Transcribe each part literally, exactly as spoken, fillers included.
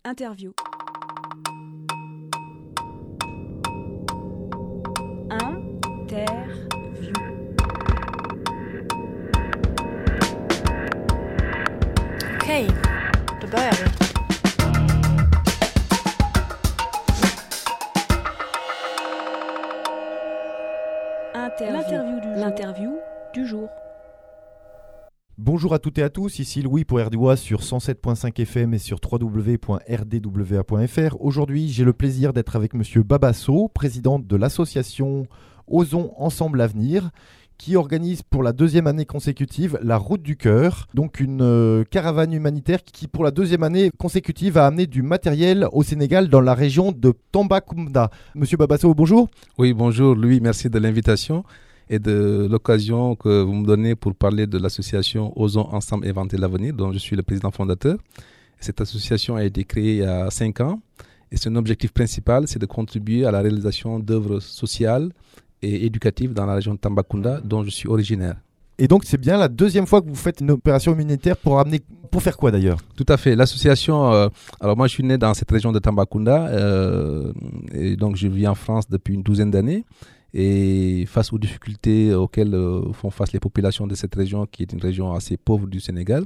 Interview. Interview. Okej, då börjar vi. Interview. L'interview du jour. L'interview du jour. Bonjour à toutes et à tous, ici Louis pour R D W A sur cent sept virgule cinq F M et sur w w w point r d w a point f r. Aujourd'hui, j'ai le plaisir d'être avec Monsieur Babasso, président de l'association Osons Ensemble l'Avenir, qui organise pour la deuxième année consécutive la Route du Cœur, donc une euh, caravane humanitaire qui pour la deuxième année consécutive a amené du matériel au Sénégal dans la région de Tambacounda. Monsieur Babasso, bonjour. Oui, bonjour Louis, merci de l'invitation et de l'occasion que vous me donnez pour parler de l'association Osons Ensemble Inventer l'Avenir, dont je suis le président fondateur. Cette association a été créée il y a cinq ans et son objectif principal, c'est de contribuer à la réalisation d'œuvres sociales et éducatives dans la région de Tambacounda, dont je suis originaire. Et donc c'est bien la deuxième fois que vous faites une opération humanitaire pour amener, pour faire quoi d'ailleurs ? Tout à fait. L'association, euh, alors moi je suis né dans cette région de Tambacounda euh, et donc je vis en France depuis une douzaine d'années. Et face aux difficultés auxquelles euh, font face les populations de cette région, qui est une région assez pauvre du Sénégal,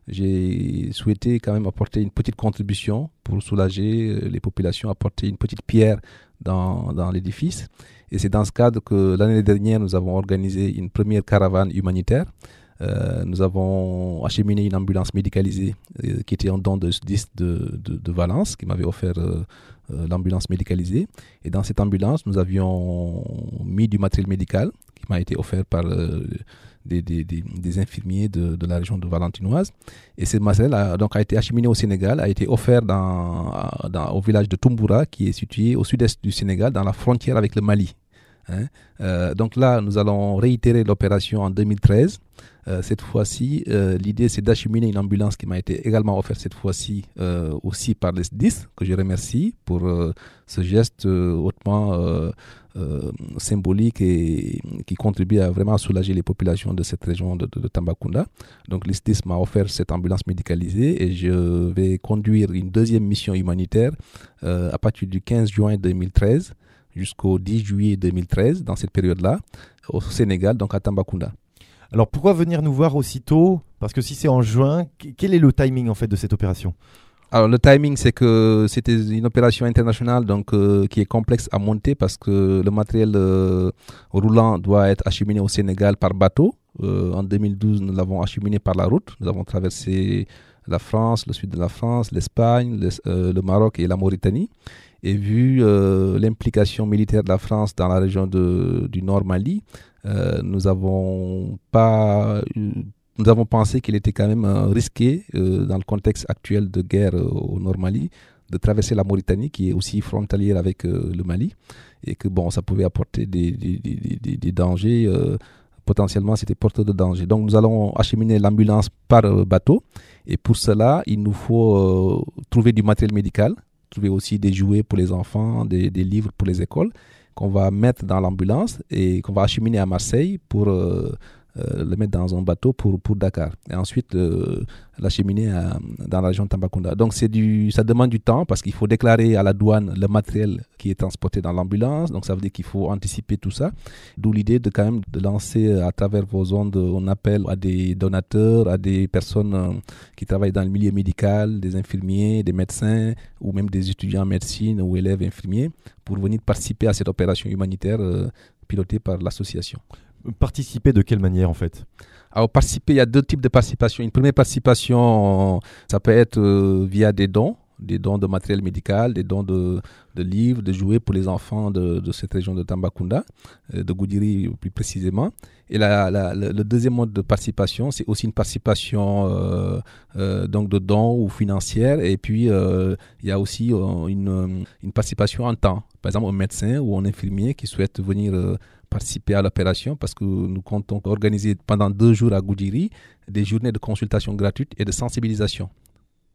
j'ai souhaité quand même apporter une petite contribution pour soulager les populations, apporter une petite pierre dans, dans l'édifice. Et c'est dans ce cadre que l'année dernière, nous avons organisé une première caravane humanitaire. Euh, nous avons acheminé une ambulance médicalisée euh, qui était en don de S D I S de, de, de Valence, qui m'avait offert euh, euh, l'ambulance médicalisée. Et dans cette ambulance, nous avions mis du matériel médical qui m'a été offert par euh, des, des, des, des infirmiers de, de la région de Valentinoise. Et ce matériel a, donc, a été acheminé au Sénégal, a été offert dans, dans, au village de Toumbura, qui est situé au sud-est du Sénégal, dans la frontière avec le Mali. Hein. Euh, donc là, nous allons réitérer l'opération en deux mille treize. Euh, cette fois-ci, euh, l'idée c'est d'acheminer une ambulance qui m'a été également offerte cette fois-ci euh, aussi par les S D I S, que je remercie pour euh, ce geste euh, hautement euh, euh, symbolique et qui contribue à vraiment soulager les populations de cette région de, de, de Tambacounda. Donc les S D I S m'a offert cette ambulance médicalisée et je vais conduire une deuxième mission humanitaire euh, à partir du quinze juin deux mille treize jusqu'au dix juillet deux mille treize, dans cette période-là, au Sénégal, donc à Tambacounda. Alors pourquoi venir nous voir aussitôt ? Parce que si c'est en juin, quel est le timing en fait de cette opération ? Alors le timing, c'est que c'était une opération internationale donc euh, qui est complexe à monter parce que le matériel euh, roulant doit être acheminé au Sénégal par bateau. Euh, en deux mille douze, nous l'avons acheminé par la route. Nous avons traversé la France, le sud de la France, l'Espagne, le, euh, le Maroc et la Mauritanie. Et vu euh, l'implication militaire de la France dans la région de, du Nord Mali, euh, nous avons pas, nous avons pensé qu'il était quand même euh, risqué euh, dans le contexte actuel de guerre euh, au Nord Mali de traverser la Mauritanie qui est aussi frontalière avec euh, le Mali et que bon, ça pouvait apporter des, des, des, des, des dangers. Euh, potentiellement, c'était porteur de danger. Donc, nous allons acheminer l'ambulance par euh, bateau et pour cela, il nous faut euh, trouver du matériel médical. Trouver aussi des jouets pour les enfants, des, des livres pour les écoles qu'on va mettre dans l'ambulance et qu'on va acheminer à Marseille pour euh, euh, le mettre dans un bateau pour, pour Dakar et ensuite euh, l'acheminer à, dans la région de Tambacounda. Donc c'est du, ça demande du temps parce qu'il faut déclarer à la douane le matériel qui est transporté dans l'ambulance, donc ça veut dire qu'il faut anticiper tout ça, d'où l'idée de quand même de lancer à travers vos ondes un appel à des donateurs, à des personnes euh, qui travaillent dans le milieu médical, des infirmiers, des médecins ou même des étudiants en médecine ou élèves infirmiers pour venir participer à cette opération humanitaire euh, pilotée par l'association. Participer de quelle manière en fait ? Alors participer, il y a deux types de participation. Une première participation, ça peut être euh, via des dons, des dons de matériel médical, des dons de, de livres, de jouets pour les enfants de, de cette région de Tambacounda, euh, de Goudiri plus précisément. Et la, la, le, le deuxième mode de participation, c'est aussi une participation euh, euh, donc de dons ou financière. Et puis, euh, il y a aussi euh, une, une participation en temps. Par exemple, un médecin ou un infirmier qui souhaite venir euh, participer à l'opération parce que nous comptons organiser pendant deux jours à Goudiri des journées de consultation gratuite et de sensibilisation.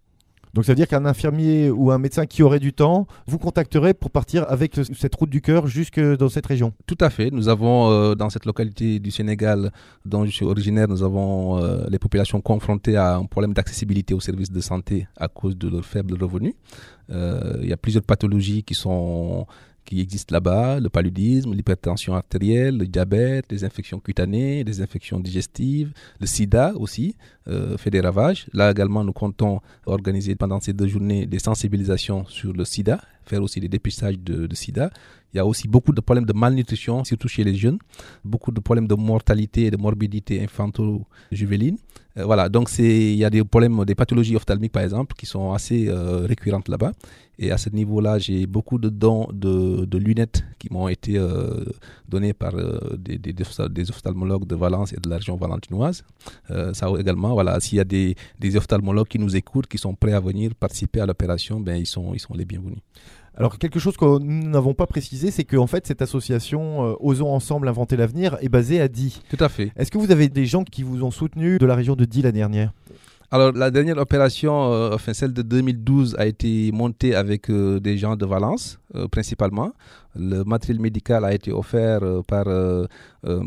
Donc ça veut dire qu'un infirmier ou un médecin qui aurait du temps vous contacterait pour partir avec cette route du cœur jusque dans cette région. Tout à fait. Nous avons euh, dans cette localité du Sénégal dont je suis originaire, nous avons euh, les populations confrontées à un problème d'accessibilité aux services de santé à cause de leurs faibles revenus. Euh, il y a plusieurs pathologies qui sont qui existent là-bas, le paludisme, l'hypertension artérielle, le diabète, les infections cutanées, les infections digestives, le sida aussi euh, fait des ravages. Là également, nous comptons organiser pendant ces deux journées des sensibilisations sur le sida, faire aussi des dépistages de, de sida. Il y a aussi beaucoup de problèmes de malnutrition, surtout chez les jeunes, beaucoup de problèmes de mortalité et de morbidité infanto-juvénile. Euh, voilà, donc c'est, il y a des problèmes, des pathologies ophtalmiques par exemple, qui sont assez euh, récurrentes là-bas. Et à ce niveau-là, j'ai beaucoup de dons de, de lunettes qui m'ont été euh, données par euh, des, des, des ophtalmologues de Valence et de la région valentinoise. Euh, ça également, voilà, s'il y a des, des ophtalmologues qui nous écoutent, qui sont prêts à venir participer à l'opération, ben, ils sont, ils sont les bienvenus. Alors quelque chose que nous n'avons pas précisé, c'est qu'en fait cette association euh, Osons Ensemble Inventer l'Avenir est basée à Die. Tout à fait. Est-ce que vous avez des gens qui vous ont soutenu de la région de Die l'année dernière ? Alors la dernière opération, euh, enfin celle de deux mille douze, a été montée avec euh, des gens de Valence euh, principalement. Le matériel médical a été offert euh, par euh, euh,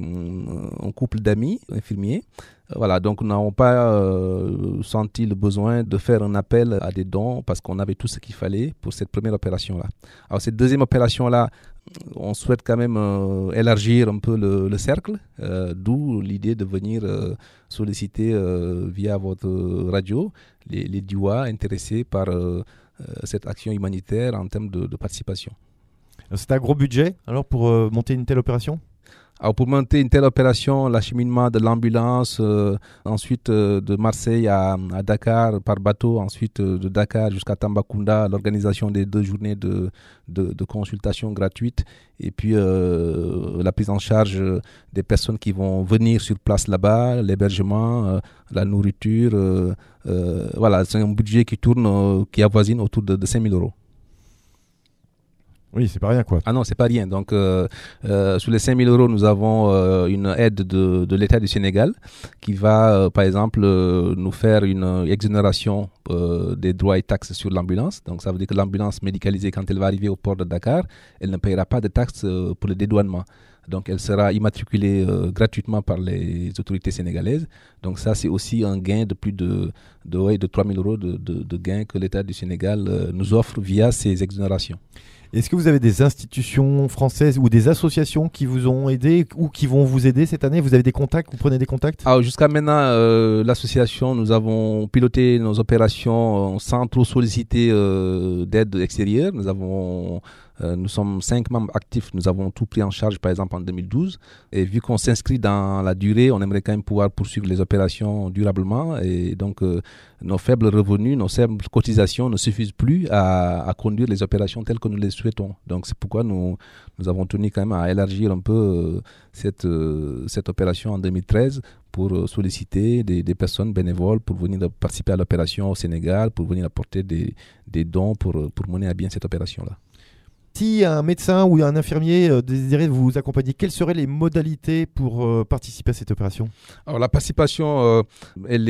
un couple d'amis infirmiers. Voilà, donc nous n'avons pas euh, senti le besoin de faire un appel à des dons parce qu'on avait tout ce qu'il fallait pour cette première opération-là. Alors cette deuxième opération-là, on souhaite quand même euh, élargir un peu le, le cercle, euh, d'où l'idée de venir euh, solliciter euh, via votre radio les, les D I W A intéressés par euh, euh, cette action humanitaire en termes de, de participation. C'est un gros budget alors pour euh, monter une telle opération ? Alors pour monter une telle opération, l'acheminement de l'ambulance, euh, ensuite euh, de Marseille à, à Dakar par bateau, ensuite euh, de Dakar jusqu'à Tambacounda, l'organisation des deux journées de, de, de consultation gratuite et puis euh, la prise en charge des personnes qui vont venir sur place là-bas, l'hébergement, euh, la nourriture, euh, euh, voilà, c'est un budget qui tourne, euh, qui avoisine autour de, de cinq mille euros. Oui, c'est pas rien quoi. Ah non, c'est pas rien. Donc, euh, euh, sur les cinq mille euros, nous avons euh, une aide de, de l'État du Sénégal qui va, euh, par exemple, euh, nous faire une exonération euh, des droits et taxes sur l'ambulance. Donc, ça veut dire que l'ambulance médicalisée, quand elle va arriver au port de Dakar, elle ne paiera pas de taxes euh, pour le dédouanement. Donc, elle sera immatriculée euh, gratuitement par les autorités sénégalaises. Donc, ça, c'est aussi un gain de plus de, de, ouais, de trois mille euros de, de, de gains que l'État du Sénégal euh, nous offre via ces exonérations. Est-ce que vous avez des institutions françaises ou des associations qui vous ont aidé ou qui vont vous aider cette année ? Vous avez des contacts ? Vous prenez des contacts ? Alors jusqu'à maintenant, euh, l'association, nous avons piloté nos opérations sans trop solliciter euh, d'aide extérieure. Nous avons... Euh, nous sommes cinq membres actifs, nous avons tout pris en charge par exemple en deux mille douze et vu qu'on s'inscrit dans la durée, on aimerait quand même pouvoir poursuivre les opérations durablement et donc euh, nos faibles revenus, nos faibles cotisations ne suffisent plus à, à conduire les opérations telles que nous les souhaitons. Donc c'est pourquoi nous, nous avons tenu quand même à élargir un peu euh, cette, euh, cette opération en deux mille treize pour euh, solliciter des, des personnes bénévoles pour venir participer à l'opération au Sénégal, pour venir apporter des, des dons pour, pour mener à bien cette opération-là. Si un médecin ou un infirmier euh, désirait vous accompagner, quelles seraient les modalités pour euh, participer à cette opération ? Alors la participation, euh, elle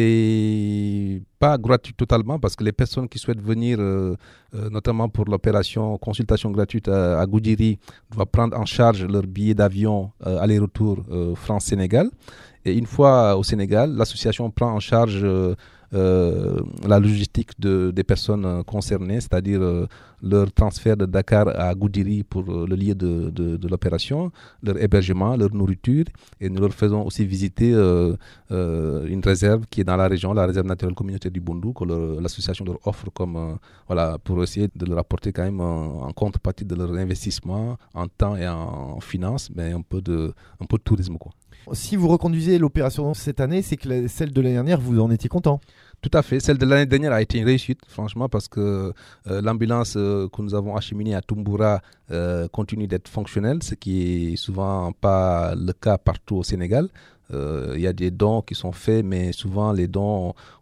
n'est pas gratuite totalement parce que les personnes qui souhaitent venir, euh, euh, notamment pour l'opération consultation gratuite à, à Goudiri, doivent prendre en charge leur billet d'avion euh, aller-retour euh, France-Sénégal. Et une fois au Sénégal, l'association prend en charge euh, euh, la logistique de, des personnes euh, concernées, c'est-à-dire euh, leur transfert de Dakar à Goudiri pour euh, le lieu de, de, de l'opération, leur hébergement, leur nourriture, et nous leur faisons aussi visiter euh, euh, une réserve qui est dans la région, la réserve naturelle communautaire du Bondou, que leur, l'association leur offre comme, euh, voilà, pour essayer de leur apporter quand même en, en contrepartie de leur investissement en temps et en, en finances, mais un peu de, un peu de tourisme, quoi. Si vous reconduisez l'opération cette année, c'est que la, celle de l'année dernière, vous en étiez content ? Tout à fait. Celle de l'année dernière a été une réussite, franchement, parce que euh, l'ambulance euh, que nous avons acheminée à Tumbura euh, continue d'être fonctionnelle, ce qui est souvent pas le cas partout au Sénégal. Il euh, y a des dons qui sont faits, mais souvent les dons,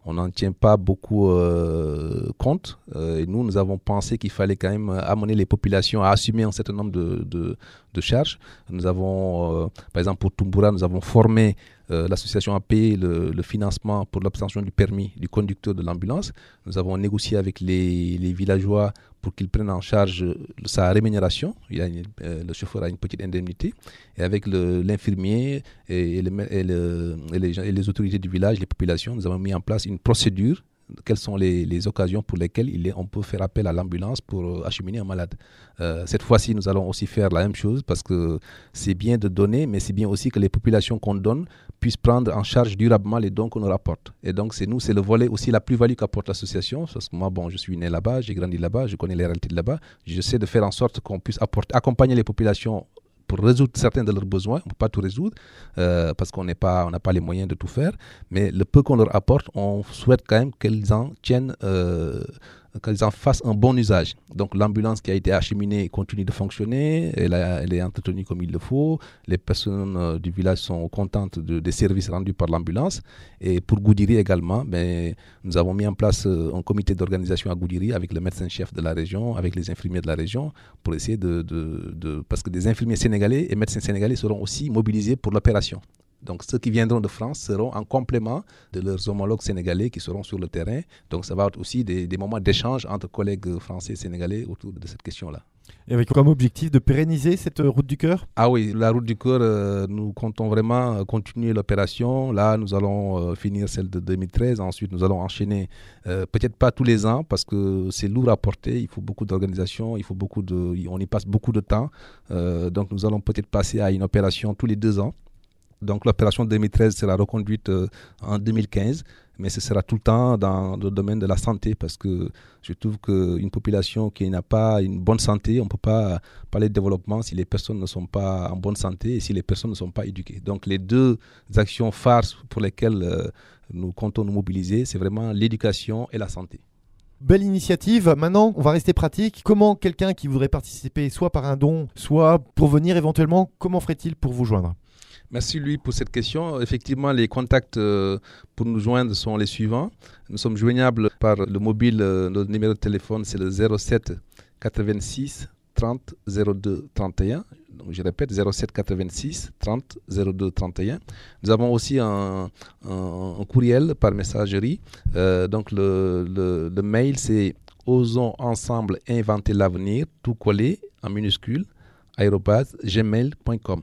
on n'en tient pas beaucoup euh, compte. Euh, et nous, nous avons pensé qu'il fallait quand même amener les populations à assumer un certain nombre de, de, de charges. Nous avons, euh, par exemple, pour Tumbura, nous avons formé euh, l'association a payé le, le financement pour l'obtention du permis du conducteur de l'ambulance. Nous avons négocié avec les, les villageois pour qu'ils prennent en charge sa rémunération. Il y a une, euh, le chauffeur a une petite indemnité. Et avec le, l'infirmier et, et, le, et, le, et, les, et les autorités du village, les populations, nous avons mis en place une procédure. Quelles sont les, les occasions pour lesquelles il est, on peut faire appel à l'ambulance pour euh, acheminer un malade. Euh, cette fois-ci, nous allons aussi faire la même chose parce que c'est bien de donner, mais c'est bien aussi que les populations qu'on donne puissent prendre en charge durablement les dons qu'on leur apporte. Et donc, c'est nous, c'est le volet aussi la plus-value qu'apporte l'association. Parce que moi, bon, je suis né là-bas, j'ai grandi là-bas, je connais les réalités de là-bas. J'essaie de faire en sorte qu'on puisse apporter, accompagner les populations pour résoudre certains de leurs besoins. On ne peut pas tout résoudre euh, parce qu'on n'est pas, on n'a pas les moyens de tout faire. Mais le peu qu'on leur apporte, on souhaite quand même qu'elles en tiennent, euh, qu'elles en fassent un bon usage. Donc l'ambulance qui a été acheminée continue de fonctionner, elle, a, elle est entretenue comme il le faut. Les personnes euh, du village sont contentes de, des services rendus par l'ambulance. Et pour Goudiri également, ben, nous avons mis en place euh, un comité d'organisation à Goudiri avec le médecin-chef de la région, avec les infirmiers de la région, pour essayer de, de, de... Parce que des infirmiers sénégalais et médecins sénégalais seront aussi mobilisés pour l'opération. Donc ceux qui viendront de France seront en complément de leurs homologues sénégalais qui seront sur le terrain. Donc ça va être aussi des, des moments d'échange entre collègues français et sénégalais autour de cette question-là. Et avec comme objectif de pérenniser cette route du cœur ? Ah oui, la route du cœur, euh, nous comptons vraiment continuer l'opération. Là, nous allons euh, finir celle de deux mille treize. Ensuite, nous allons enchaîner, euh, peut-être pas tous les ans parce que c'est lourd à porter. Il faut beaucoup d'organisation, il faut beaucoup de, on y passe beaucoup de temps. Euh, donc nous allons peut-être passer à une opération tous les deux ans. Donc l'opération deux mille treize sera reconduite euh, en deux mille quinze, mais ce sera tout le temps dans le domaine de la santé parce que je trouve qu'une population qui n'a pas une bonne santé, on ne peut pas parler de développement si les personnes ne sont pas en bonne santé et si les personnes ne sont pas éduquées. Donc les deux actions phares pour lesquelles euh, nous comptons nous mobiliser, c'est vraiment l'éducation et la santé. Belle initiative. Maintenant, on va rester pratique. Comment quelqu'un qui voudrait participer, soit par un don, soit pour venir éventuellement, comment ferait-il pour vous joindre ? Merci Louis pour cette question. Effectivement, les contacts euh, pour nous joindre sont les suivants. Nous sommes joignables par le mobile, euh, notre numéro de téléphone c'est le zéro sept quatre-vingt-six trente zéro deux trente et un. Donc, je répète, zéro sept quatre-vingt-six trente zéro deux trente et un. Nous avons aussi un, un, un courriel par messagerie. Euh, donc le, le, le mail c'est osons ensemble inventer l'avenir, tout collé en minuscule, arobase gmail point com.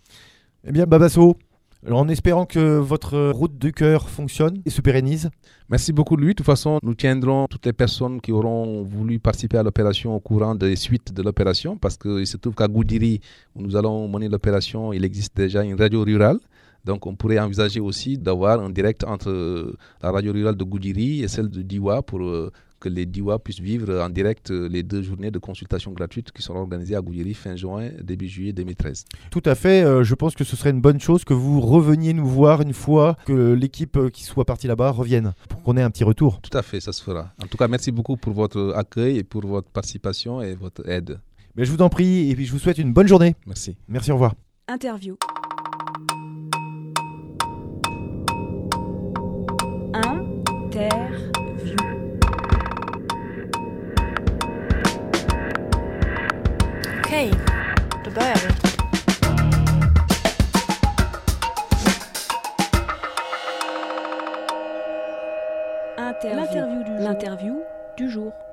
Eh bien, Babasso, alors en espérant que votre route du cœur fonctionne et se pérennise. Merci beaucoup, Louis. De toute façon, nous tiendrons toutes les personnes qui auront voulu participer à l'opération au courant des suites de l'opération, parce qu'il se trouve qu'à Goudiri, où nous allons mener l'opération, il existe déjà une radio rurale. Donc, on pourrait envisager aussi d'avoir un direct entre la radio rurale de Goudiri et celle de Diwa pour euh, que les Diwa puissent vivre en direct les deux journées de consultation gratuite qui seront organisées à Goudiri fin juin, début juillet deux mille treize. Tout à fait. Euh, je pense que ce serait une bonne chose que vous reveniez nous voir une fois que l'équipe qui soit partie là-bas revienne pour qu'on ait un petit retour. Tout à fait, ça se fera. En tout cas, merci beaucoup pour votre accueil et pour votre participation et votre aide. Mais je vous en prie et puis je vous souhaite une bonne journée. Merci. Merci, au revoir. Interview. Interview. Okej, då börjar vi. Interview. L'interview du jour.